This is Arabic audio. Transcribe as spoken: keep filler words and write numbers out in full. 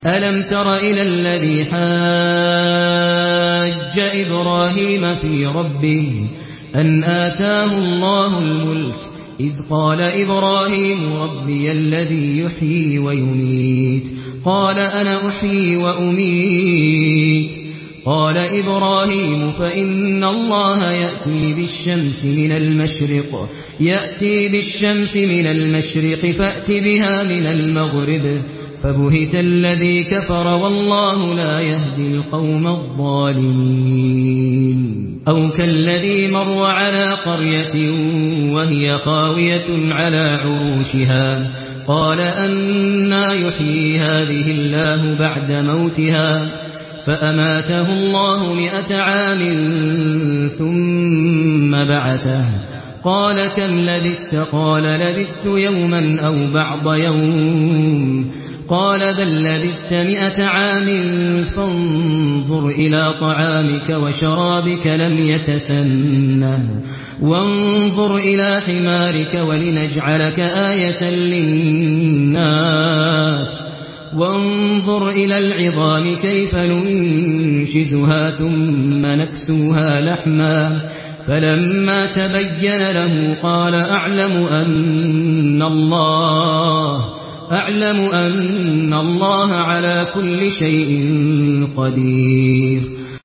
ألم تر إلى الذي حاج إبراهيم في ربه أن آتاه الله الملك إذ قال إبراهيم ربي الذي يحيي ويميت قال أنا أحيي وأميت قال إبراهيم فإن الله يأتي بالشمس من المشرق يأتي بالشمس من المشرق فأت بها من المغرب فبهت الذي كفر والله لا يهدي القوم الظالمين أو كالذي مر على قرية وهي خاوية على عروشها قال أنى يحيي هذه الله بعد موتها فأماته الله مئة عام ثم بعثه قال كم لبثت قال لبثت يوما أو بعض يوم قال بل لبثت مئة عام فانظر إلى طعامك وشرابك لم يتسنه وانظر إلى حمارك ولنجعلك آية للناس وانظر إلى العظام كيف ننشزها ثم نكسوها لحما فلما تبين له قال أعلم أن الله أعلم أن الله على كل شيء قدير